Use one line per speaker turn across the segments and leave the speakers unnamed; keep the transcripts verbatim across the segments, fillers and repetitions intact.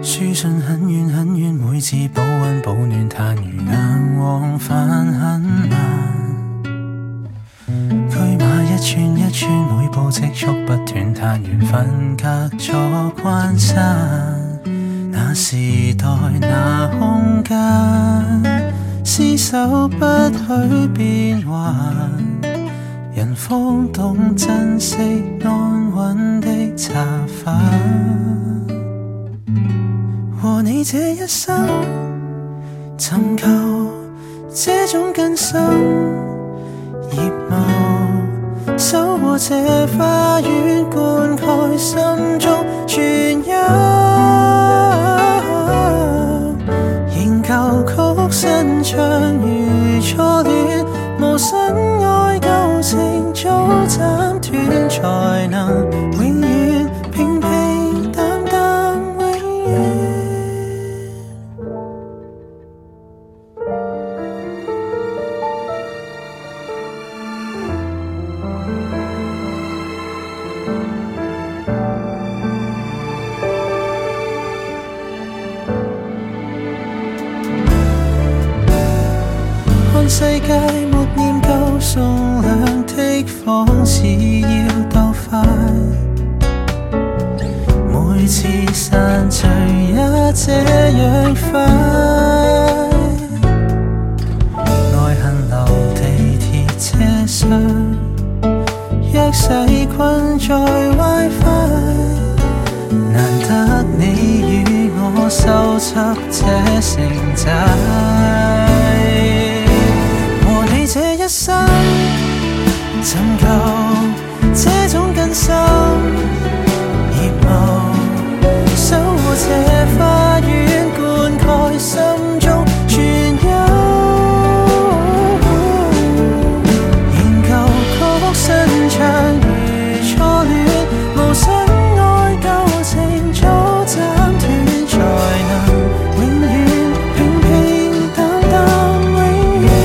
書信很遠很遠，每次保溫保暖，但如眼往返很慢。車馬一串一串，每步積蓄不斷，但緣分隔咗關山。那時代那空間，廝守不許變幻，人方懂珍惜安穩的茶飯。和你這一生，尋求這種根深葉茂，守護這花園，灌溉心中傳音。仍舊曲新唱如初戀，無新愛舊情早斬斷，才能永遠平平淡淡永遠。世界沒念夠數量的房子要鬥快，每次散聚也這樣快。愛恨流地鐵車廂，若細困在 WiFi， 難得你與我收葺這城寨。這一生尋求這種根深葉茂，守護這花園，灌溉心中傳音。仍舊曲新唱如初戀，無新愛舊情早斬斷，才能永遠平平淡淡永遠。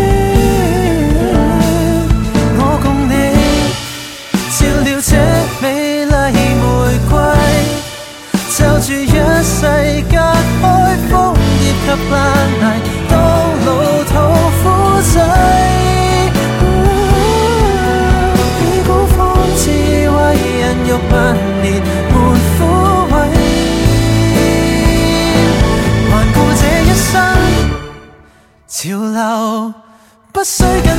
美麗玫瑰就住一世隔開楓葉及爛泥，當老土夫仔。你古方智慧人欲萬年沒枯萎，環顧這一生潮流不需